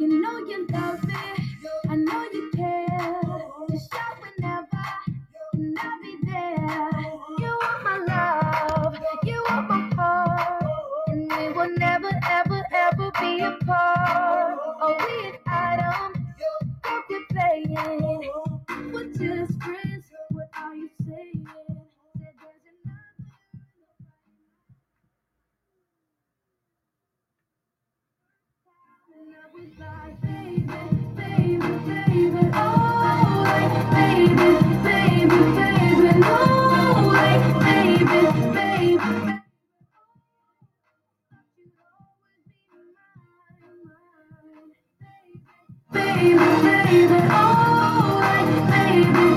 know you love me. I know you care. Just shout whenever, and I'll be there. You are my love. You are my heart. And we will never, ever, ever be apart. Oh, we an item. What we're playing. We're just friends. What are you saying? Said there's another. Baby, baby, baby, oh, like, baby, baby, baby, oh, like, baby, baby, baby, baby, oh, like, baby,